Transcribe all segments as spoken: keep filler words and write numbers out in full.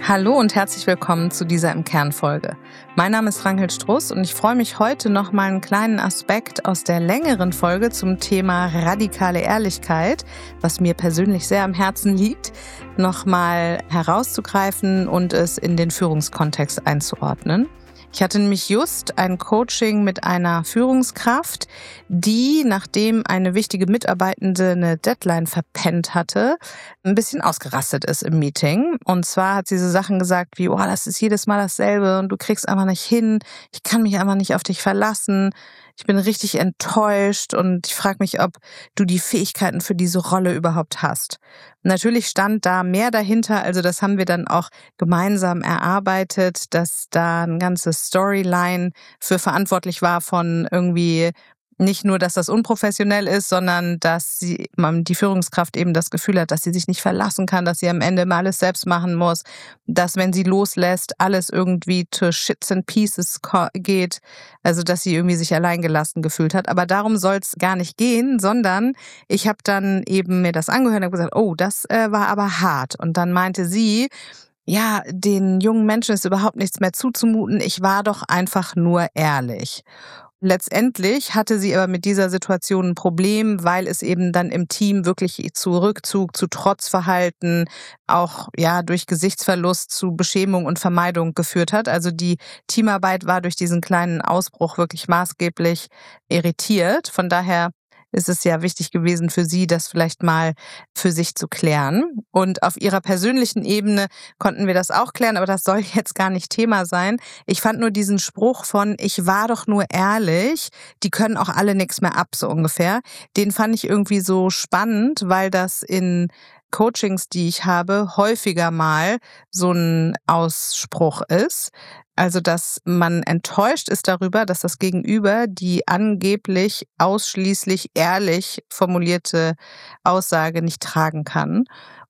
Hallo und herzlich willkommen zu dieser Im Kern-Folge. Mein Name ist Ranghild Struss und ich freue mich heute noch mal einen kleinen Aspekt aus der längeren Folge zum Thema radikale Ehrlichkeit, was mir persönlich sehr am Herzen liegt, noch mal herauszugreifen und es in den Führungskontext einzuordnen. Ich hatte nämlich just ein Coaching mit einer Führungskraft, die, nachdem eine wichtige Mitarbeitende eine Deadline verpennt hatte, ein bisschen ausgerastet ist im Meeting. Und zwar hat sie so Sachen gesagt wie, oh, das ist jedes Mal dasselbe und du kriegst einfach nicht hin, ich kann mich einfach nicht auf dich verlassen, ich bin richtig enttäuscht und ich frage mich, ob du die Fähigkeiten für diese Rolle überhaupt hast. Natürlich stand da mehr dahinter, also das haben wir dann auch gemeinsam erarbeitet, dass da ein ganzes Storyline für verantwortlich war von irgendwie nicht nur, dass das unprofessionell ist, sondern dass sie, die Führungskraft eben das Gefühl hat, dass sie sich nicht verlassen kann, dass sie am Ende mal alles selbst machen muss, dass wenn sie loslässt, alles irgendwie to shits and pieces geht, also dass sie irgendwie sich alleingelassen gefühlt hat. Aber darum soll es gar nicht gehen, sondern ich habe dann eben mir das angehört und habe gesagt, oh, das äh, war aber hart. Und dann meinte sie, ja, den jungen Menschen ist überhaupt nichts mehr zuzumuten, ich war doch einfach nur ehrlich. Letztendlich hatte sie aber mit dieser Situation ein Problem, weil es eben dann im Team wirklich zu Rückzug, zu Trotzverhalten, auch ja durch Gesichtsverlust zu Beschämung und Vermeidung geführt hat. Also die Teamarbeit war durch diesen kleinen Ausbruch wirklich maßgeblich irritiert. Von daher ist es ja wichtig gewesen für sie, das vielleicht mal für sich zu klären. Und auf ihrer persönlichen Ebene konnten wir das auch klären, aber das soll jetzt gar nicht Thema sein. Ich fand nur diesen Spruch von, ich war doch nur ehrlich, die können auch alle nichts mehr ab, so ungefähr. Den fand ich irgendwie so spannend, weil das in Coachings, die ich habe, häufiger mal so ein Ausspruch ist. Also, dass man enttäuscht ist darüber, dass das Gegenüber die angeblich ausschließlich ehrlich formulierte Aussage nicht tragen kann.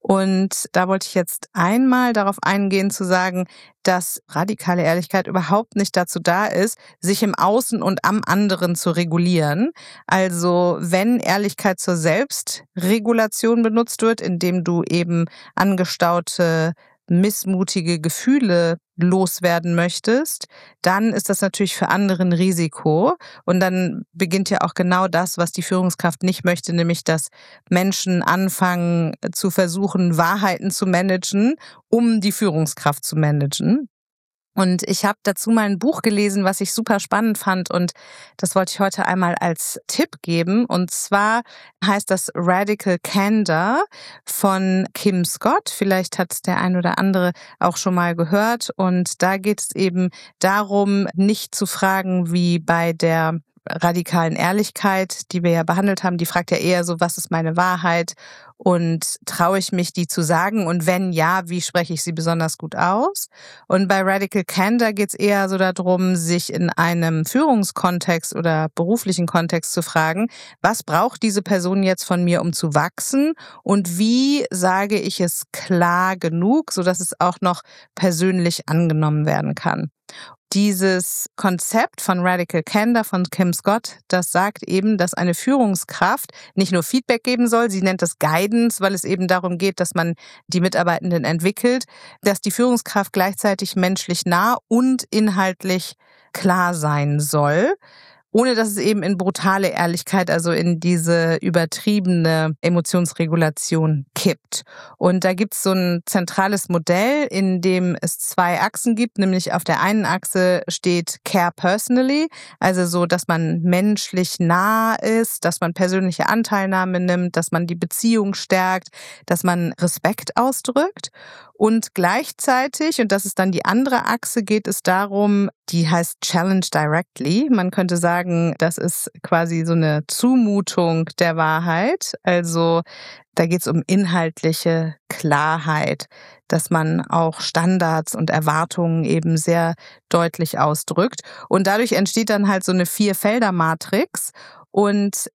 Und da wollte ich jetzt einmal darauf eingehen, zu sagen, dass radikale Ehrlichkeit überhaupt nicht dazu da ist, sich im Außen und am anderen zu regulieren. Also wenn Ehrlichkeit zur Selbstregulation benutzt wird, indem du eben angestaute missmutige Gefühle loswerden möchtest, dann ist das natürlich für andere ein Risiko. Und dann beginnt ja auch genau das, was die Führungskraft nicht möchte, nämlich dass Menschen anfangen zu versuchen, Wahrheiten zu managen, um die Führungskraft zu managen. Und ich habe dazu mal ein Buch gelesen, was ich super spannend fand und das wollte ich heute einmal als Tipp geben. Und zwar heißt das Radical Candor von Kim Scott. Vielleicht hat es der ein oder andere auch schon mal gehört. Und da geht es eben darum, nicht zu fragen wie bei der radikalen Ehrlichkeit, die wir ja behandelt haben, die fragt ja eher so, was ist meine Wahrheit und traue ich mich, die zu sagen und wenn ja, wie spreche ich sie besonders gut aus? Und bei Radical Candor geht es eher so darum, sich in einem Führungskontext oder beruflichen Kontext zu fragen, was braucht diese Person jetzt von mir, um zu wachsen und wie sage ich es klar genug, sodass es auch noch persönlich angenommen werden kann. Dieses Konzept von Radical Candor von Kim Scott, das sagt eben, dass eine Führungskraft nicht nur Feedback geben soll, sie nennt das Guidance, weil es eben darum geht, dass man die Mitarbeitenden entwickelt, dass die Führungskraft gleichzeitig menschlich nah und inhaltlich klar sein soll, ohne dass es eben in brutale Ehrlichkeit, also in diese übertriebene Emotionsregulation kippt. Und da gibt es so ein zentrales Modell, in dem es zwei Achsen gibt, nämlich auf der einen Achse steht Care Personally, also so, dass man menschlich nah ist, dass man persönliche Anteilnahme nimmt, dass man die Beziehung stärkt, dass man Respekt ausdrückt. Und gleichzeitig, und das ist dann die andere Achse, geht es darum, die heißt Challenge Directly. Man könnte sagen, das ist quasi so eine Zumutung der Wahrheit. Also da geht es um inhaltliche Klarheit, dass man auch Standards und Erwartungen eben sehr deutlich ausdrückt. Und dadurch entsteht dann halt so eine Vier-Felder-Matrix. Und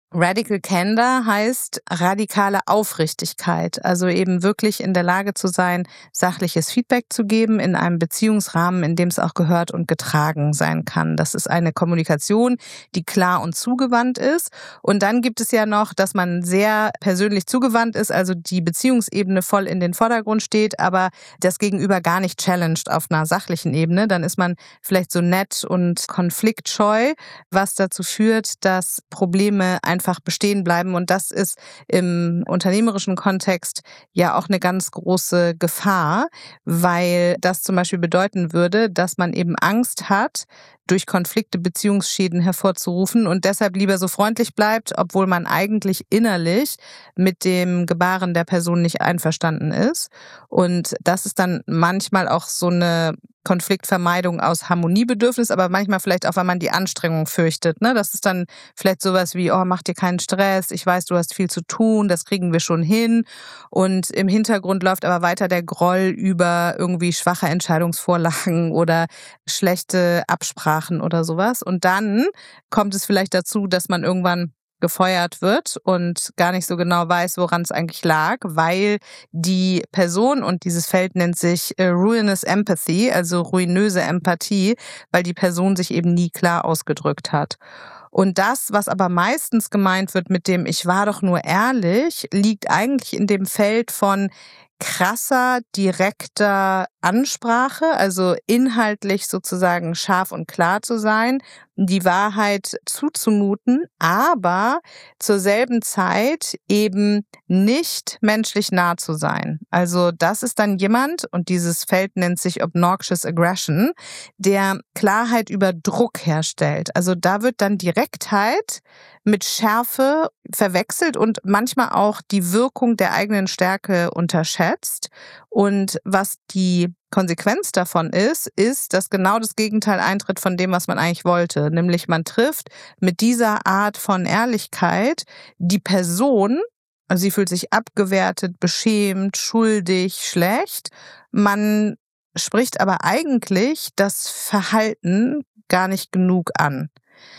Radical Candor heißt radikale Aufrichtigkeit, also eben wirklich in der Lage zu sein, sachliches Feedback zu geben in einem Beziehungsrahmen, in dem es auch gehört und getragen sein kann. Das ist eine Kommunikation, die klar und zugewandt ist. Und dann gibt es ja noch, dass man sehr persönlich zugewandt ist, also die Beziehungsebene voll in den Vordergrund steht, aber das Gegenüber gar nicht challenged auf einer sachlichen Ebene. Dann ist man vielleicht so nett und konfliktscheu, was dazu führt, dass Probleme einfach einfach bestehen bleiben. Und das ist im unternehmerischen Kontext ja auch eine ganz große Gefahr, weil das zum Beispiel bedeuten würde, dass man eben Angst hat, durch Konflikte Beziehungsschäden hervorzurufen und deshalb lieber so freundlich bleibt, obwohl man eigentlich innerlich mit dem Gebaren der Person nicht einverstanden ist. Und das ist dann manchmal auch so eine Konfliktvermeidung aus Harmoniebedürfnis, aber manchmal vielleicht auch, weil man die Anstrengung fürchtet. Ne? Das ist dann vielleicht sowas wie, oh, mach dir keinen Stress, ich weiß, du hast viel zu tun, das kriegen wir schon hin. Und im Hintergrund läuft aber weiter der Groll über irgendwie schwache Entscheidungsvorlagen oder schlechte Absprachen oder sowas. Und dann kommt es vielleicht dazu, dass man irgendwann gefeuert wird und gar nicht so genau weiß, woran es eigentlich lag, weil die Person, und dieses Feld nennt sich äh, Ruinous Empathy, also ruinöse Empathie, weil die Person sich eben nie klar ausgedrückt hat. Und das, was aber meistens gemeint wird mit dem Ich war doch nur ehrlich, liegt eigentlich in dem Feld von krasser, direkter Ansprache, also inhaltlich sozusagen scharf und klar zu sein, die Wahrheit zuzumuten, aber zur selben Zeit eben nicht menschlich nah zu sein. Also das ist dann jemand, und dieses Feld nennt sich Obnoxious Aggression, der Klarheit über Druck herstellt. Also da wird dann Direktheit mit Schärfe verwechselt und manchmal auch die Wirkung der eigenen Stärke unterschätzt. Und was die Konsequenz davon ist, ist, dass genau das Gegenteil eintritt von dem, was man eigentlich wollte. Nämlich man trifft mit dieser Art von Ehrlichkeit die Person, also sie fühlt sich abgewertet, beschämt, schuldig, schlecht. Man spricht aber eigentlich das Verhalten gar nicht genug an.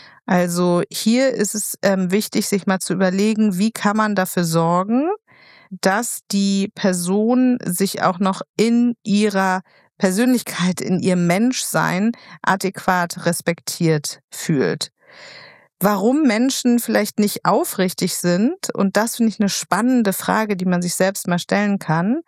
Also hier ist es ähm, wichtig, sich mal zu überlegen, wie kann man dafür sorgen, dass die Person sich auch noch in ihrer Persönlichkeit, in ihrem Menschsein adäquat respektiert fühlt. Warum Menschen vielleicht nicht aufrichtig sind, und das finde ich eine spannende Frage, die man sich selbst mal stellen kann,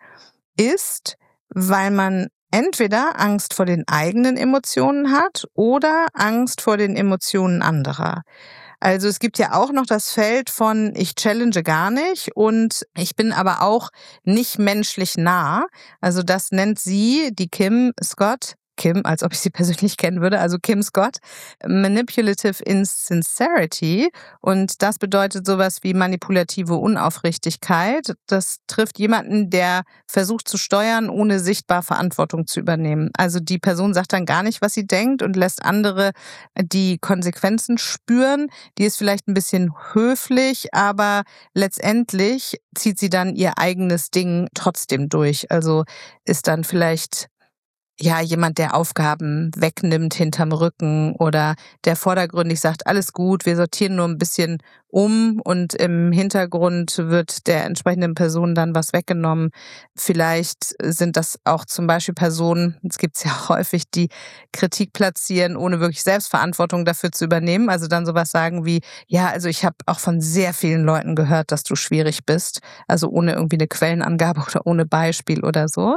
ist, weil man entweder Angst vor den eigenen Emotionen hat oder Angst vor den Emotionen anderer. Also es gibt ja auch noch das Feld von ich challenge gar nicht und ich bin aber auch nicht menschlich nah. Also das nennt sie, die Kim Scott, Kim, als ob ich sie persönlich kennen würde, also Kim Scott, Manipulative Insincerity. Und das bedeutet sowas wie manipulative Unaufrichtigkeit. Das trifft jemanden, der versucht zu steuern, ohne sichtbar Verantwortung zu übernehmen. Also die Person sagt dann gar nicht, was sie denkt und lässt andere die Konsequenzen spüren. Die ist vielleicht ein bisschen höflich, aber letztendlich zieht sie dann ihr eigenes Ding trotzdem durch. Also ist dann vielleicht ja, jemand, der Aufgaben wegnimmt hinterm Rücken oder der vordergründig sagt, alles gut, wir sortieren nur ein bisschen um und im Hintergrund wird der entsprechenden Person dann was weggenommen. Vielleicht sind das auch zum Beispiel Personen, es gibt es ja häufig, die Kritik platzieren, ohne wirklich Selbstverantwortung dafür zu übernehmen. Also dann sowas sagen wie, ja, also ich habe auch von sehr vielen Leuten gehört, dass du schwierig bist. Also ohne irgendwie eine Quellenangabe oder ohne Beispiel oder so.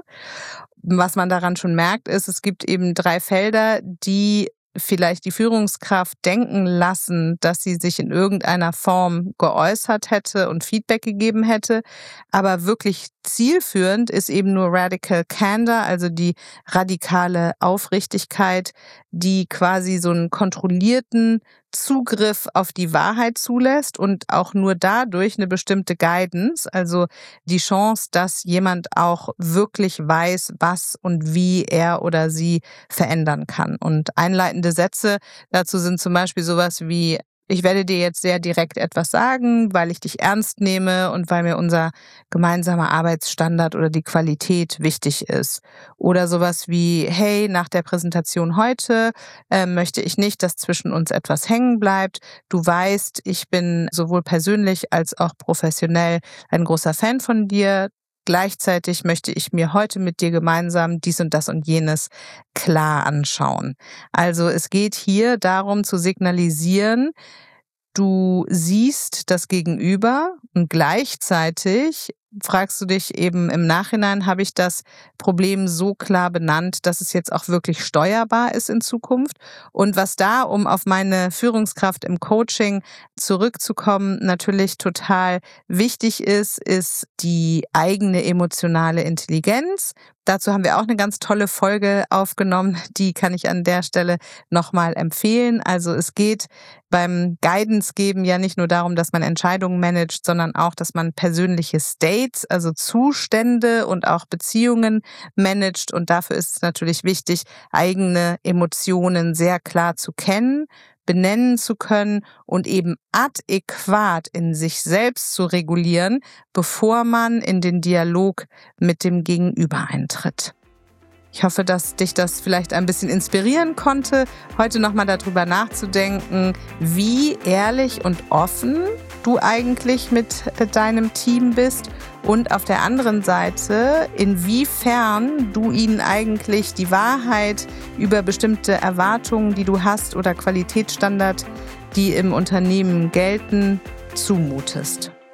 Was man daran schon merkt, ist, es gibt eben drei Felder, die vielleicht die Führungskraft denken lassen, dass sie sich in irgendeiner Form geäußert hätte und Feedback gegeben hätte. Aber wirklich zielführend ist eben nur Radical Candor, also die radikale Aufrichtigkeit, die quasi so einen kontrollierten Zugriff auf die Wahrheit zulässt und auch nur dadurch eine bestimmte Guidance, also die Chance, dass jemand auch wirklich weiß, was und wie er oder sie verändern kann. Und einleitende Sätze dazu sind zum Beispiel sowas wie, ich werde dir jetzt sehr direkt etwas sagen, weil ich dich ernst nehme und weil mir unser gemeinsamer Arbeitsstandard oder die Qualität wichtig ist. Oder sowas wie, hey, nach der Präsentation heute äh, möchte ich nicht, dass zwischen uns etwas hängen bleibt. Du weißt, ich bin sowohl persönlich als auch professionell ein großer Fan von dir. Gleichzeitig möchte ich mir heute mit dir gemeinsam dies und das und jenes klar anschauen. Also es geht hier darum zu signalisieren, du siehst das Gegenüber und gleichzeitig fragst du dich eben im Nachhinein, habe ich das Problem so klar benannt, dass es jetzt auch wirklich steuerbar ist in Zukunft? Und was da, um auf meine Führungskraft im Coaching zurückzukommen, natürlich total wichtig ist, ist die eigene emotionale Intelligenz. Dazu haben wir auch eine ganz tolle Folge aufgenommen, die kann ich an der Stelle nochmal empfehlen. Also es geht beim Guidance geben ja nicht nur darum, dass man Entscheidungen managt, sondern auch, dass man persönliche States, also Zustände und auch Beziehungen managt. Und dafür ist es natürlich wichtig, eigene Emotionen sehr klar zu kennen, benennen zu können und eben adäquat in sich selbst zu regulieren, bevor man in den Dialog mit dem Gegenüber eintritt. Ich hoffe, dass dich das vielleicht ein bisschen inspirieren konnte, heute nochmal darüber nachzudenken, wie ehrlich und offen du eigentlich mit deinem Team bist und auf der anderen Seite, inwiefern du ihnen eigentlich die Wahrheit über bestimmte Erwartungen, die du hast oder Qualitätsstandards, die im Unternehmen gelten, zumutest.